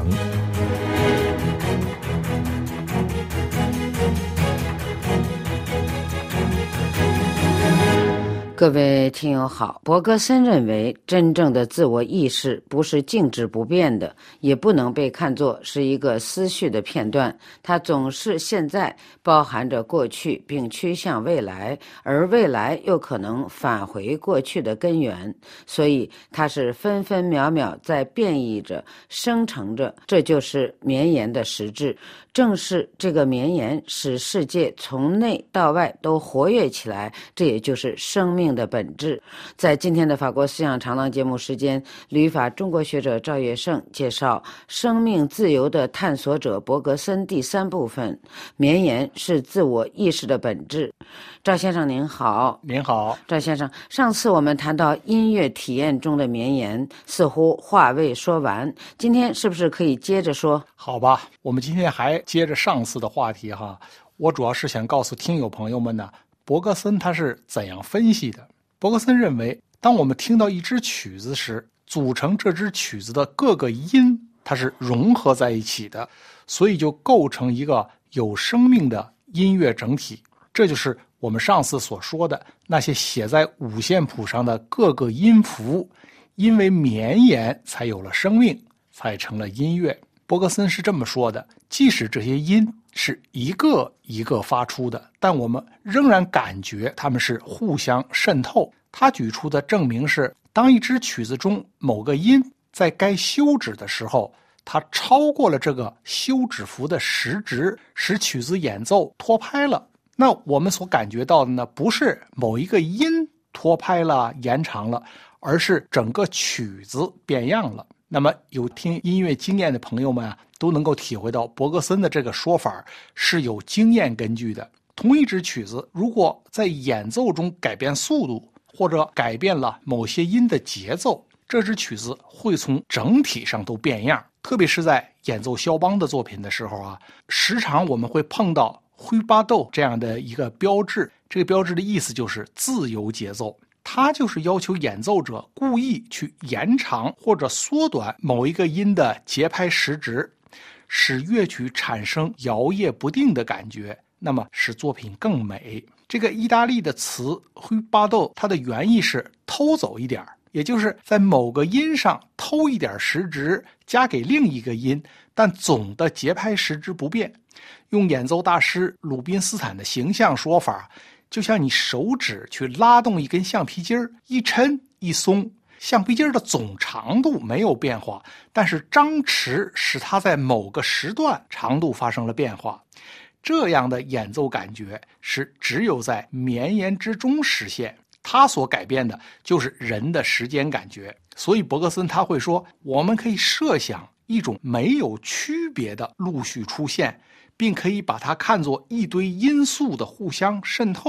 各位听友好，伯格森认为，真正的自我意识不是静止不变的，也不能被看作是一个思绪的片段，它总是现在包含着过去并趋向未来，而未来又可能返回过去的根源，所以它是分分秒秒在变异着、生成着，这就是绵延的实质。正是这个绵延使世界从内到外都活跃起来，这也就是生命的本质。在今天的法国思想长廊节目时间，旅法中国学者赵月胜介绍生命自由的探索者伯格森第3部分，绵延是自我意识的本质。赵先生您好。 您好。 赵先生，上次我们谈到音乐体验中的绵延，似乎话未说完，今天是不是可以接着说？ 好吧，我们今天还接着上次的话题哈。我主要是想告诉听友朋友们呢，伯格森他是怎样分析的。伯格森认为，当我们听到一支曲子时，组成这支曲子的各个音它是融合在一起的，所以就构成一个有生命的音乐整体。这就是我们上次所说的那些写在五线谱上的各个音符，因为绵延才有了生命，才成了音乐。伯格森是这么说的，即使这些音是一个一个发出的，但我们仍然感觉它们是互相渗透。他举出的证明是，当一支曲子中某个音在该休止的时候，它超过了这个休止符的时值，使曲子演奏拖拍了。那我们所感觉到的呢，不是某一个音拖拍了、延长了，而是整个曲子变样了。那么有听音乐经验的朋友们啊，都能够体会到伯格森的这个说法是有经验根据的。同一支曲子，如果在演奏中改变速度，或者改变了某些音的节奏，这支曲子会从整体上都变样。特别是在演奏肖邦的作品的时候啊，时常我们会碰到灰巴豆这样的一个标志，这个标志的意思就是自由节奏。它就是要求演奏者故意去延长或者缩短某一个音的节拍时值，使乐曲产生摇曳不定的感觉，那么使作品更美。这个意大利的词灰巴豆，它的原意是偷走一点，也就是在某个音上偷一点时值，加给另一个音，但总的节拍时值不变。用演奏大师鲁宾斯坦的形象说法，就像你手指去拉动一根橡皮筋儿，一抻一松，橡皮筋的总长度没有变化，但是张弛使它在某个时段长度发生了变化。这样的演奏感觉是只有在绵延之中实现，它所改变的就是人的时间感觉。所以伯格森他会说，我们可以设想一种没有区别的陆续出现，并可以把它看作一堆因素的互相渗透、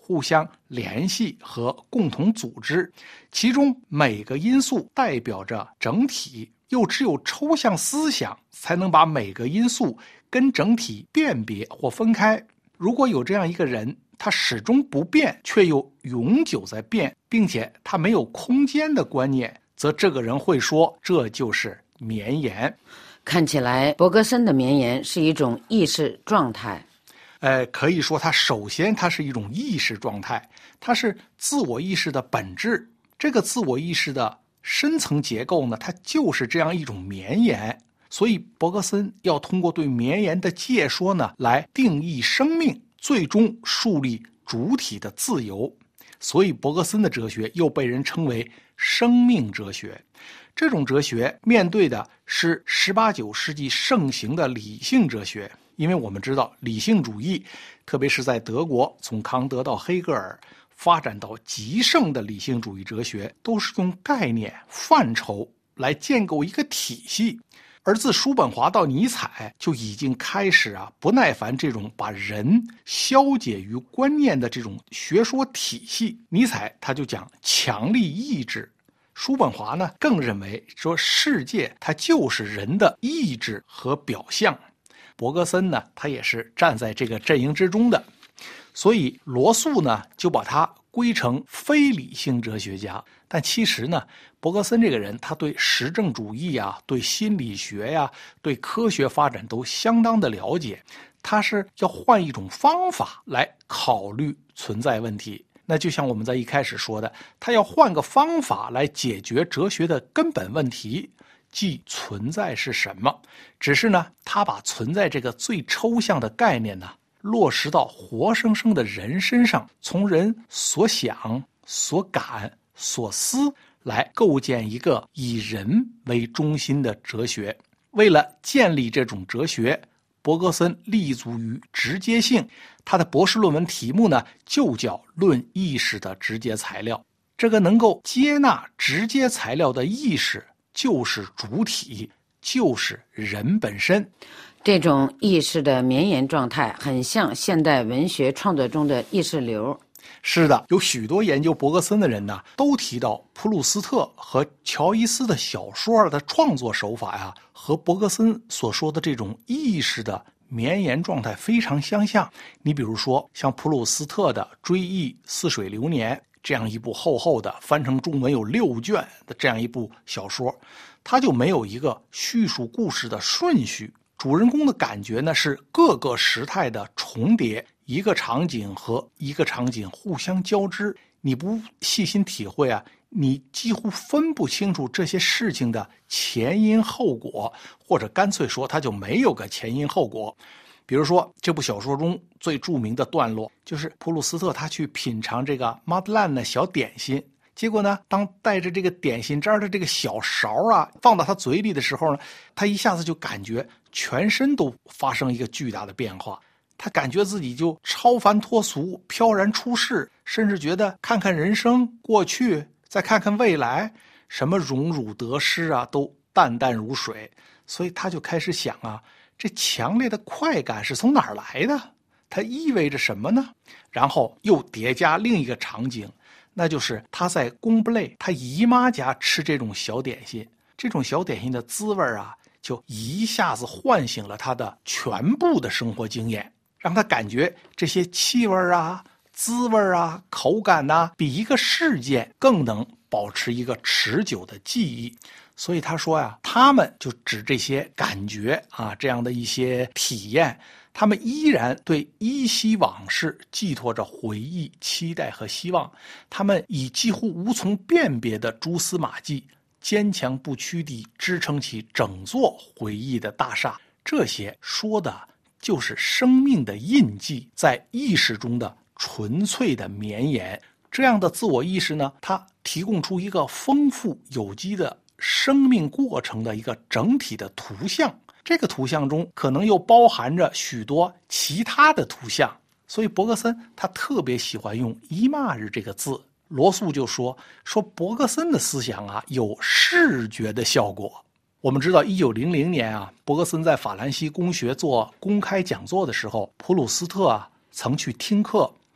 互相联系和共同组织，其中每个因素代表着整体，又只有抽象思想才能把每个因素跟整体辨别或分开。如果有这样一个人，他始终不变，却又永久在变，并且他没有空间的观念，则这个人会说这就是绵延。 看起来伯格森的绵延是一种意识状态。 可以说它首先它是一种意识状态，它是自我意识的本质。这个自我意识的深层结构呢，它就是这样一种绵延。所以伯格森要通过对绵延的介说呢，来定义生命，最终树立主体的自由。所以伯格森的哲学又被人称为生命哲学。这种哲学面对的是18、19世纪盛行的理性哲学。因为我们知道理性主义，特别是在德国，从康德到黑格尔，发展到极盛的理性主义哲学，都是用概念范畴来建构一个体系。而自叔本华到尼采，就已经开始不耐烦这种把人消解于观念的这种学说体系。尼采他就讲强力意志，叔本华呢更认为说世界它就是人的意志和表象。伯格森呢，他也是站在这个阵营之中的，所以罗素呢就把他归成非理性哲学家。但其实呢，伯格森这个人，他对实证主义对心理学对科学发展都相当的了解。他是要换一种方法来考虑存在问题。那就像我们在一开始说的，他要换个方法来解决哲学的根本问题。即存在是什么？只是呢，他把存在这个最抽象的概念呢，落实到活生生的人身上，从人所想、所感、所思来构建一个以人为中心的哲学。为了建立这种哲学，伯格森立足于直接性，他的博士论文题目呢，就叫《论意识的直接材料》。这个能够接纳直接材料的意识，就是主体，就是人本身。 这种意识的绵延状态很像现代文学创作中的意识流。 是的，有许多研究伯格森的人呢，都提到普鲁斯特和乔伊斯的小说的创作手法和伯格森所说的这种意识的绵延状态非常相像。你比如说像普鲁斯特的《追忆似水流年》这样一部厚厚的翻成中文有6卷的这样一部小说，它就没有一个叙述故事的顺序，主人公的感觉呢是各个时态的重叠，一个场景和一个场景互相交织，你不细心体会你几乎分不清楚这些事情的前因后果，或者干脆说它就没有个前因后果。比如说这部小说中最著名的段落，就是普鲁斯特他去品尝这个马德兰的小点心，结果呢，当带着这个点心渣的这个小勺放到他嘴里的时候呢，他一下子就感觉全身都发生一个巨大的变化。他感觉自己就超凡脱俗，飘然出世，甚至觉得看看人生过去，再看看未来，什么荣辱得失都淡淡如水。所以他就开始想这强烈的快感是从哪儿来的？它意味着什么呢？然后又叠加另一个场景，那就是他在贡布雷他姨妈家吃这种小点心，这种小点心的滋味就一下子唤醒了他的全部的生活经验，让他感觉这些气味滋味口感比一个事件更能保持一个持久的记忆。所以他说他们就指这些感觉这样的一些体验，他们依然对依稀往事寄托着回忆、期待和希望，他们以几乎无从辨别的蛛丝马迹，坚强不屈地支撑起整座回忆的大厦。这些说的就是生命的印记在意识中的纯粹的绵延。这样的自我意识呢，它提供出一个丰富有机的生命过程的一个整体的图像，这个图像中可能又包含着许多其他的图像。所以伯格森他特别喜欢用姨妈日这个字。罗素就说伯格森的思想有视觉的效果。我们知道1900年伯格森在法兰西公学做公开讲座的时候，普鲁斯特曾去听课。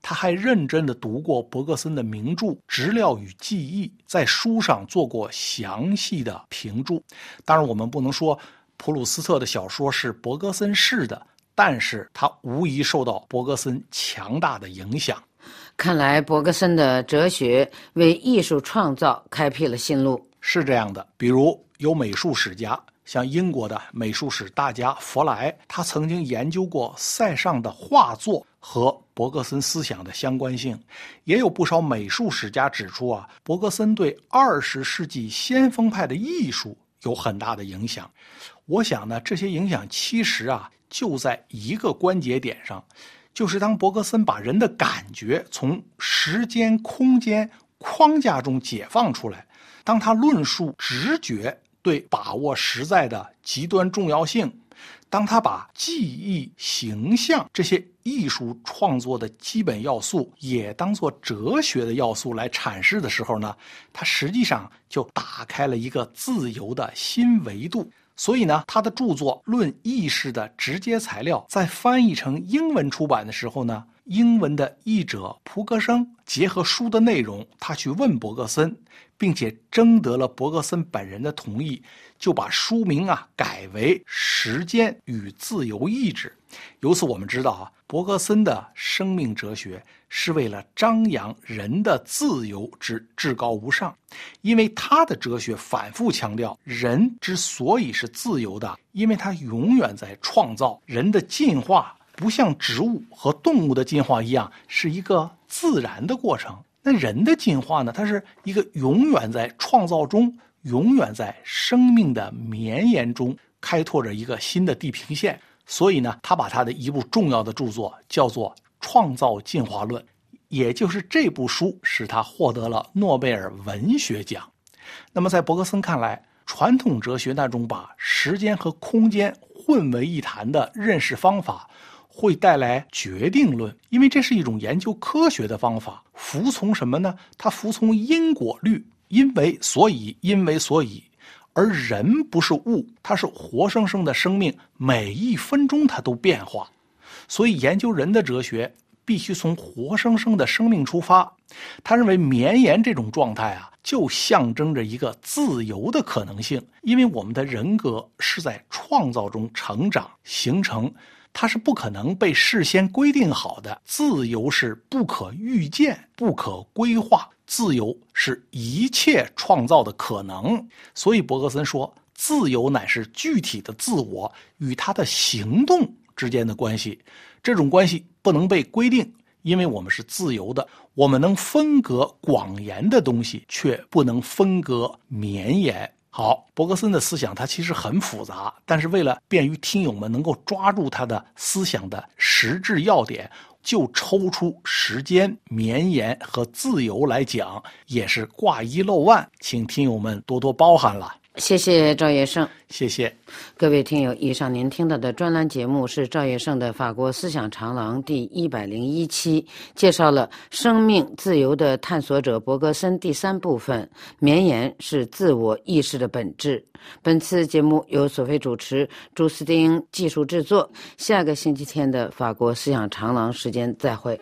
他还认真地读过伯格森的名著《质料与记忆》，在书上做过详细的评注。当然我们不能说普鲁斯特的小说是伯格森式的，但是他无疑受到伯格森强大的影响。 看来伯格森的哲学为艺术创造开辟了新路。 是这样的，比如有美术史家，像英国的美术史大家弗莱，他曾经研究过塞尚的画作和伯格森思想的相关性。也有不少美术史家指出伯格森对20世纪先锋派的艺术有很大的影响。我想呢，这些影响其实就在一个关节点上，就是当伯格森把人的感觉从时间空间框架中解放出来，当他论述直觉对把握实在的极端重要性，当他把记忆、形象这些艺术创作的基本要素也当作哲学的要素来阐释的时候呢，他实际上就打开了一个自由的新维度。所以呢，他的著作《论意识》的直接材料在翻译成英文出版的时候呢，英文的译者蒲格生结合书的内容，他去问伯格森，并且征得了伯格森本人的同意，就把书名改为《时间与自由意志》。由此我们知道伯格森的生命哲学是为了张扬人的自由之至高无上。因为他的哲学反复强调，人之所以是自由的，因为他永远在创造。人的进化不像植物和动物的进化一样是一个自然的过程，那人的进化呢，它是一个永远在创造中，永远在生命的绵延中开拓着一个新的地平线。所以呢，他把他的一部重要的著作叫做《创造进化论》，也就是这部书使他获得了诺贝尔文学奖。那么在伯格森看来，传统哲学那种把时间和空间混为一谈的认识方法会带来决定论，因为这是一种研究科学的方法。服从什么呢？它服从因果律，因为所以，因为所以。而人不是物，它是活生生的生命，每一分钟它都变化。所以研究人的哲学必须从活生生的生命出发。他认为绵延这种状态就象征着一个自由的可能性，因为我们的人格是在创造中成长形成，它是不可能被事先规定好的。自由是不可预见、不可规划，自由是一切创造的可能。所以伯格森说，自由乃是具体的自我与他的行动之间的关系，这种关系不能被规定，因为我们是自由的，我们能分隔广延的东西，却不能分隔绵延。好，伯格森的思想它其实很复杂，但是为了便于听友们能够抓住他的思想的实质要点，就抽出时间、绵延和自由来讲，也是挂一漏万，请听友们多多包涵了。 谢谢赵业胜。 谢谢各位听友，以上您听到的专栏节目是赵业胜的法国思想长廊第101期，介绍了生命自由的探索者伯格森第3部分，绵延是自我意识的本质。本次节目由索菲主持，朱斯丁技术制作。下个星期天的法国思想长廊时间再会。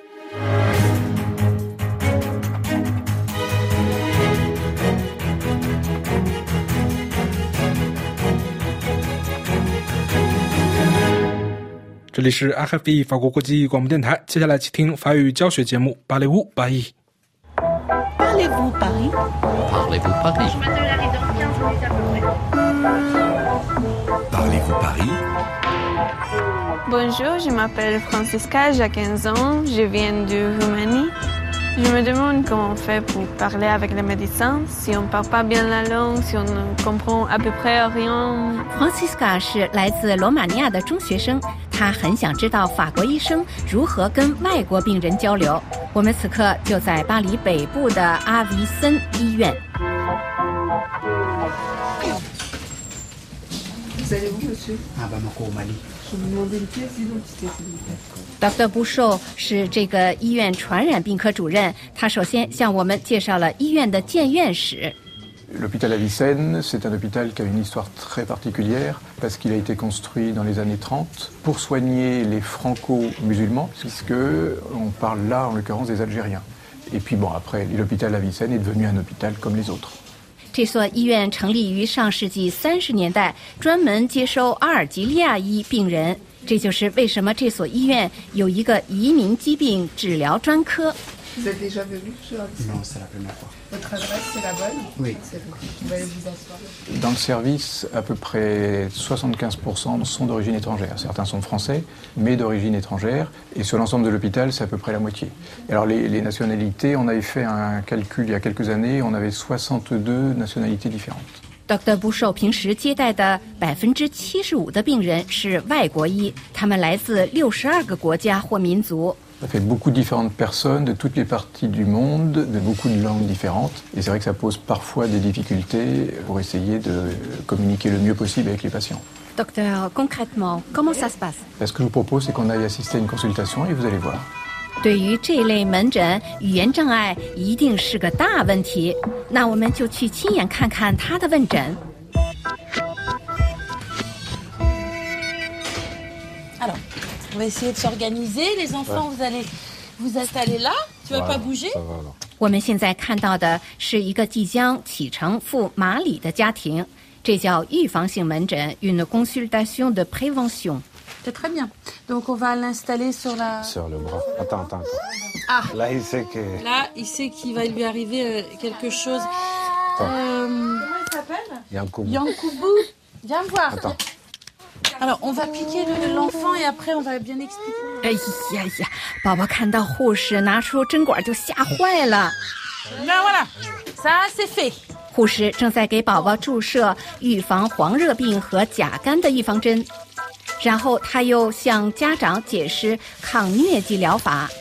这里是 RFI 法国国际广播电台，接下来请听法语教学节目《Parlez-vous Paris》。 Parlez-vous Paris? Parlez-vous Paris? Parlez-vous Paris? Bonjour, je m'appelle Francisca, j'ai 15 ans, je viens de Roumanie. Je me demande comment on fait pour parler avec les médecins, si on ne parle pas bien la langue, si on ne comprend à peu près rien. Francisca 是来自罗马尼亚的中学生，他很想知道法国医生如何跟外国病人交流。我们此刻就在巴黎北部的阿维森医院。Dr. Bouchot 是这个医院传染病科主任，他首先向我们介绍了医院的建院史。 L'hôpital Avicenne, c'est un hôpital qui a une histoire très particulière parce qu'il a été construit dans les années 30 pour soigner les franco-musulmans, puisque on parle là en l'occurrence des Algériens. Et puis après, l'hôpital Avicenne est devenu un hôpital comme les autres. 这所医院成立于上世纪30年代，专门接收阿尔及利亚裔病人。这就是为什么这所医院有一个移民疾病治疗专科。 Vous êtes déjà venu sur Avicenne? Non, c'est la première fois. Votre adresse, c'est la bonne? Oui. C'est bon. Vous allez vous asseoir. Dans le service, à peu près 75% sont d'origine étrangère. Certains sont français, mais d'origine étrangère. Et sur l'ensemble de l'hôpital, c'est à peu près la moitié. Alors les nationalités, on avait fait un calcul il y a quelques années, on avait 62 nationalités différentes. Dr. Bouchot 平时接待的75%的病人是外国裔，他们来自62个国家或民族。 Ça fait beaucoup de différentes personnes de toutes les parties du monde, de beaucoup de langues différentes. Et c'est vrai que ça pose parfois des difficultés pour essayer de communiquer le mieux possible avec les patients. Docteur, concrètement, comment ça se passe? Ce que je vous propose, c'est qu'on aille assister à une consultation et vous allez voir. 对于这类门诊，语言障碍一定是个大问题。那我们就去亲眼看看他的问诊。 On va essayer de s'organiser. Les enfants, vous allez vous installer là. Tu vas pas bouger. 我们现在看到的是一个即将启程赴马里的家庭，这叫预防性门诊 ，une consultation de prévention。 C'est très bien. Donc on va l'installer sur la. Sur le bras. Attends. Ah. Là, il sait que. Là, il sait qu'il va lui arriver quelque chose. Comment il s'appelle? Yankoubou. Viens voir. Attends. Alors, on va piquer l'enfant et après on va bien expliquer. 哎呀，宝宝看到护士拿出针管就吓坏了。 Là, voilà. Ça, c'est fait. 护士正在给宝宝注射预防黄热病和甲肝的预防针，然后他又向家长解释抗疟疾疗法。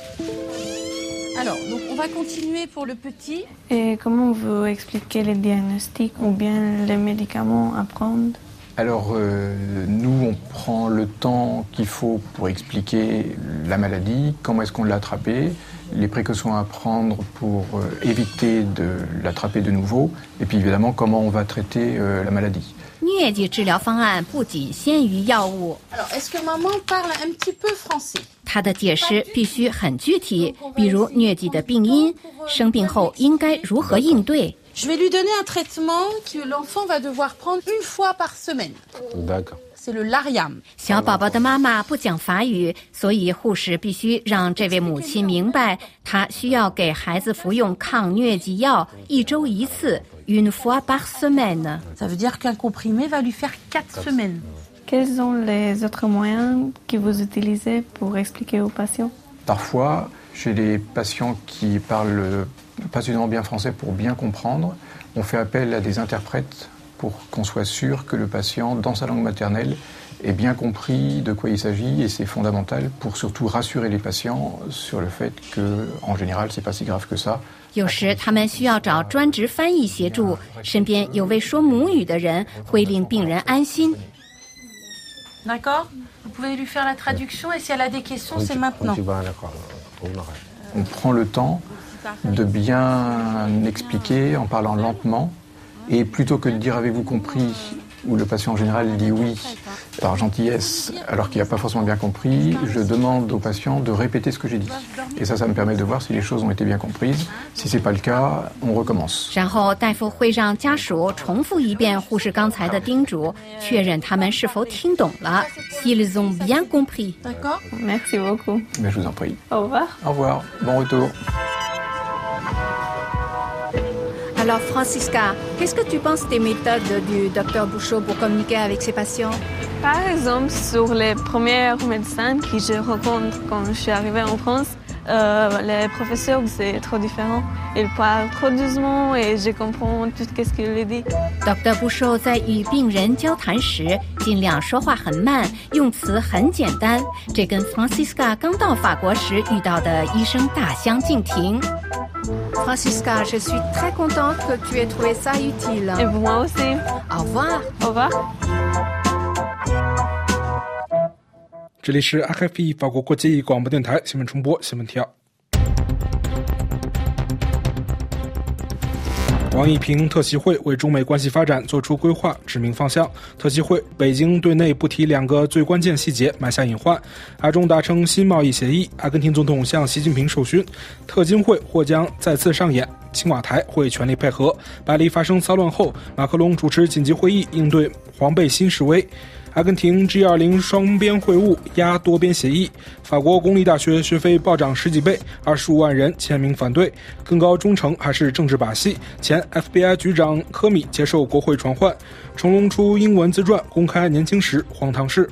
Alors, donc on va continuer pour le petit. Et comment vous expliquez les diagnostics ou bien les médicaments à prendre? Alors, nous, on prend le temps qu'il faut pour expliquer la maladie, comment est-ce qu'on l'a attrapée, les précautions à prendre pour éviter de l'attraper de nouveau, et puis évidemment, comment on va traiter la maladie. 疟疾治疗方案不仅限于药物。 Alors, est-ce que maman parle un petit peu français? 他的解释必须很具体，比如疟疾的病因，生病后应该如何应对。 Je vais lui donner un traitement que l'enfant va devoir prendre une fois par semaine. D'accord. C'est le Lariam. 小宝宝的妈妈不讲法语，所以护士必须让这位母亲明白，她需要给孩子服用抗疟疾药1周1次 ，une fois par semaine。 Ça veut dire qu'un comprimé va lui faire 4 semaines. Quels sont les autres moyens que vous utilisez pour expliquer aux patients? Parfois, chez les patients qui parlent pas suffisamment bien français pour bien comprendre, on fait appel à des interprètes pour qu'on soit sûr que le patient, dans sa langue maternelle, ait bien compris de quoi il s'agit, et c'est fondamental pour surtout rassurer les patients sur le fait que, en général, c'est pas si grave que ça. 有时他们需要找专职翻译协助，身边有位说母语的人会令病人安心。 D'accord? Vous pouvez lui faire la traduction et si elle a des questions, c'est maintenant. On prend le temps de bien expliquer en parlant lentement, et plutôt que de dire avez-vous compris, où le patient en général dit oui par gentillesse alors qu'il n'a pas forcément bien compris, je demande au patient de répéter ce que j'ai dit. Et ça me permet de voir si les choses ont été bien comprises. Si c'est pas le cas, on recommence. 然后大夫会让家属重复一遍护士刚才的叮嘱，确认他们是否听懂了。S'ils ont bien compris. D'accord? Merci beaucoup. Mais je vous en prie. Au revoir. Au revoir. Bon retour. Alors Francisca, qu'est-ce que tu penses des méthodes du docteur Bouchot pour communiquer avec ses patients? Par exemple, sur les premiers médecins que je rencontre quand je suis arrivée en France, les professeurs, c'est trop différent. Ils parlent trop doucement et je comprends tout ce qu'ils disent. Dr. Bouchot 在与病人交谈时，尽量说话很慢，用词很简单。这跟 Francisca 刚到法国时遇到的医生大相径庭。Francisca, je suis très contente que tu aies trouvé ça utile. Et pour moi aussi. Au revoir. Au revoir. 这里是 RFI 法国国际广播电台新闻重播新闻提要。 王一平特协会为中美关系发展作出规划，指明方向。特协会北京对内不提2个最关键细节，埋下隐患。阿中达成新贸易协议，阿根廷总统向习近平授勋。特金会或将再次上演，青瓦台会全力配合。巴黎发生骚乱后，马克龙主持紧急会议应对黄背心示威。阿根廷 G20 双边会晤压多边协议，法国公立大学学费暴涨10几倍，25万人签名反对，更高忠诚还是政治把戏？前 FBI 局长科米接受国会传唤，成龙出英文自传公开年轻时荒唐事。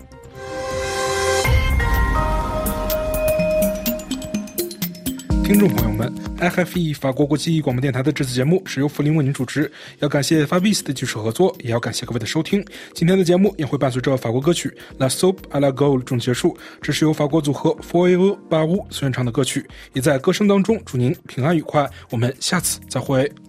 听众朋友们 ，FFE 法国国际广播电台的这次节目是由福林为您主持，要感谢 Fabrice 的技术合作，也要感谢各位的收听。今天的节目也会伴随着法国歌曲 La Soupe à la Gaule 中结束，这是由法国组合 Foyer 巴乌所演唱的歌曲，也在歌声当中祝您平安愉快，我们下次再会。